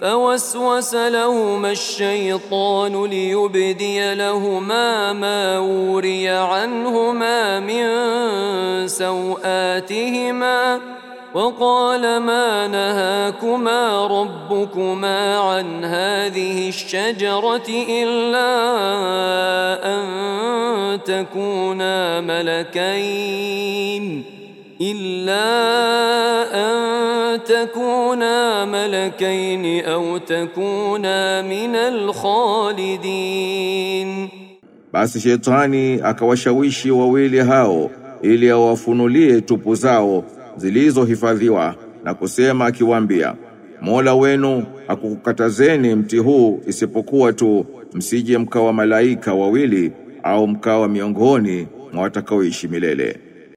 فوسوس لهما الشيطان ليبدي لهما ما وري عنهما من سوآتهما وقال ما نهاكما ربكما عن هذه الشجرة إلا أن تكونا ملكين أو تكونا من الخالدين. Basi shetani akawashawishi wawili hao ili awafunulie tupu zao zilizohifadhiwa na kusema akiwaambia, Mola wenu hakukukatazeni mti huu isipokuwa tu msije mkawa malaika wawili au mkawa miongoni mwa watakaoishi milele.